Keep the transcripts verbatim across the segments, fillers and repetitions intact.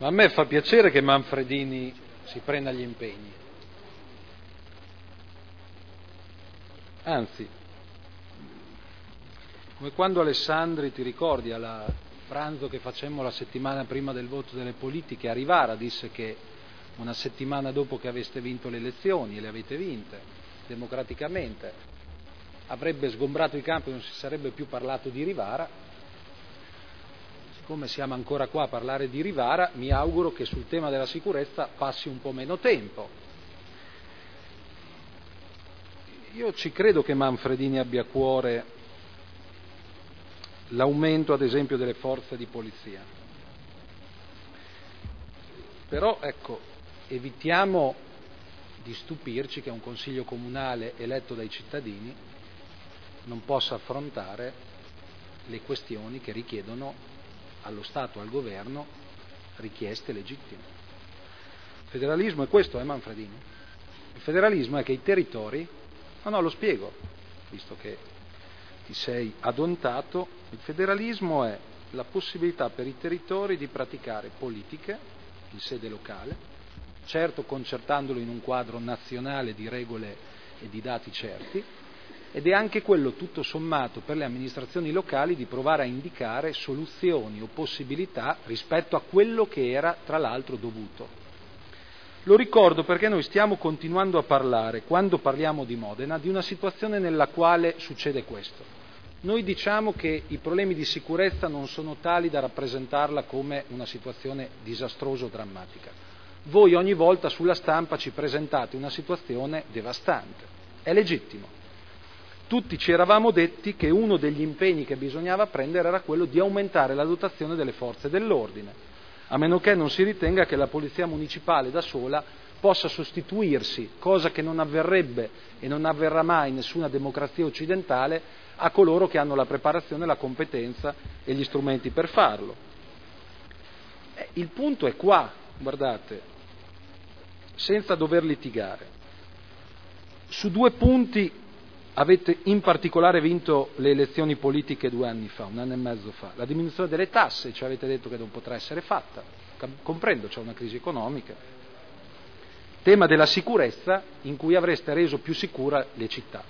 Ma a me fa piacere che Manfredini si prenda gli impegni. Anzi, come quando Alessandri, ti ricordi, al pranzo che facemmo la settimana prima del voto delle politiche, a Rivara disse che una settimana dopo che aveste vinto le elezioni, e le avete vinte democraticamente, avrebbe sgombrato i campi e non si sarebbe più parlato di Rivara. Siccome siamo ancora qua a parlare di Rivara, mi auguro che sul tema della sicurezza passi un po' meno tempo. Io ci credo che Manfredini abbia a cuore l'aumento, ad esempio, delle forze di polizia. Però, ecco, evitiamo di stupirci che un consiglio comunale eletto dai cittadini non possa affrontare le questioni che richiedono allo Stato, al governo, richieste legittime. Il federalismo è questo, eh Manfredini? Il federalismo è che i territori, no no lo spiego, visto che ti sei adontato, il federalismo è la possibilità per i territori di praticare politiche in sede locale, certo concertandolo in un quadro nazionale di regole e di dati certi, ed è anche quello tutto sommato per le amministrazioni locali di provare a indicare soluzioni o possibilità rispetto a quello che era tra l'altro dovuto. Lo ricordo perché noi stiamo continuando a parlare, quando parliamo di Modena, di una situazione nella quale succede questo. Noi diciamo che i problemi di sicurezza non sono tali da rappresentarla come una situazione disastrosa o drammatica. Voi ogni volta sulla stampa ci presentate una situazione devastante. È legittimo. Tutti ci eravamo detti che uno degli impegni che bisognava prendere era quello di aumentare la dotazione delle forze dell'ordine, a meno che non si ritenga che la polizia municipale da sola possa sostituirsi, cosa che non avverrebbe e non avverrà mai in nessuna democrazia occidentale, a coloro che hanno la preparazione, la competenza e gli strumenti per farlo. Eh, il punto è qua, guardate, senza dover litigare. Su due punti avete in particolare vinto le elezioni politiche due anni fa, un anno e mezzo fa. La diminuzione delle tasse, ci avete detto che non potrà essere fatta, comprendo, c'è una crisi economica. Tema della sicurezza, in cui avreste reso più sicura le città.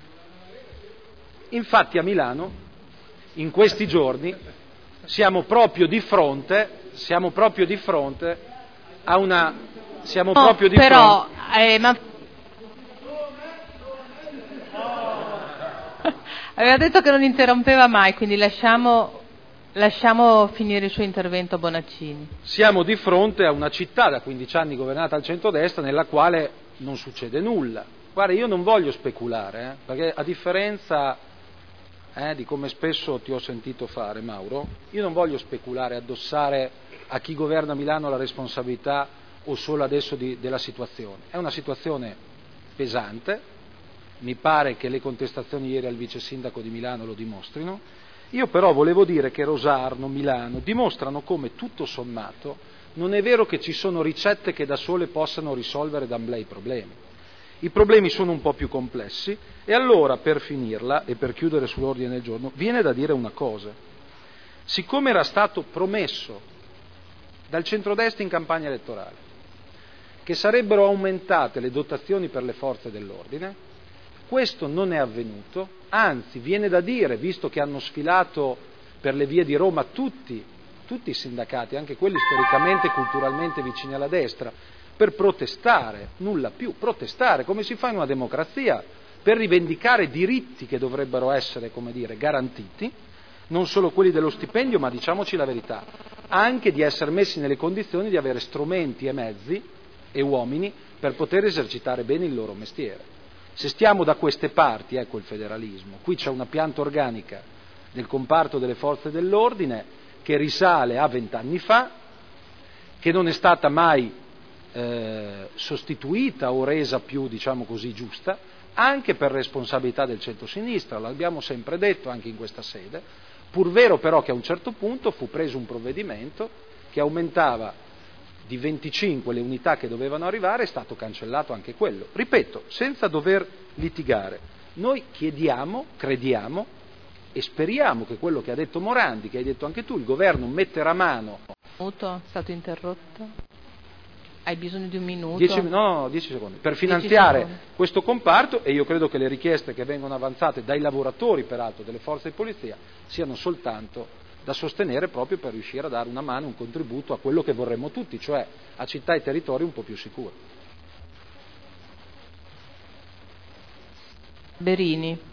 Infatti a Milano, in questi giorni, siamo proprio di fronte, siamo proprio di fronte a una... siamo no, proprio di però, fronte... Eh, ma... Aveva detto che non interrompeva mai, quindi lasciamo, lasciamo finire il suo intervento a Bonaccini. Siamo di fronte a una città da quindici anni governata al centrodestra nella quale non succede nulla. Guarda, io non voglio speculare, eh, perché a differenza eh, di come spesso ti ho sentito fare, Mauro, io non voglio speculare, addossare a chi governa Milano la responsabilità o solo adesso di, della situazione. È una situazione pesante. Mi pare che le contestazioni ieri al vice sindaco di Milano lo dimostrino. Io però volevo dire che Rosarno, Milano dimostrano come tutto sommato non è vero che ci sono ricette che da sole possano risolvere d'amblè i problemi. I problemi sono un po' più complessi e allora, per finirla e per chiudere sull'ordine del giorno, viene da dire una cosa. Siccome era stato promesso dal centrodestra in campagna elettorale che sarebbero aumentate le dotazioni per le forze dell'ordine, questo non è avvenuto, anzi viene da dire, visto che hanno sfilato per le vie di Roma tutti, tutti i sindacati, anche quelli storicamente e culturalmente vicini alla destra, per protestare, nulla più, protestare, come si fa in una democrazia, per rivendicare diritti che dovrebbero essere, come dire, garantiti, non solo quelli dello stipendio, ma diciamoci la verità, anche di essere messi nelle condizioni di avere strumenti e mezzi e uomini per poter esercitare bene il loro mestiere. Se stiamo da queste parti, ecco il federalismo. Qui c'è una pianta organica del comparto delle forze dell'ordine che risale a vent'anni fa, che non è stata mai eh, sostituita o resa più, diciamo così, giusta, anche per responsabilità del centro-sinistra, l'abbiamo sempre detto anche in questa sede, pur vero però che a un certo punto fu preso un provvedimento che aumentava di venticinque le unità che dovevano arrivare, è stato cancellato anche quello. Ripeto, senza dover litigare, noi chiediamo, crediamo e speriamo che quello che ha detto Morandi, che hai detto anche tu, il governo metterà mano Minuto, è stato interrotto. Hai bisogno di un minuto? Dieci, no, no, dieci secondi. Per finanziare secondi. questo comparto, e io credo che le richieste che vengono avanzate dai lavoratori, peraltro, delle forze di polizia, siano soltanto da sostenere proprio per riuscire a dare una mano, un contributo a quello che vorremmo tutti, cioè a città e territori un po' più sicuri. Berini.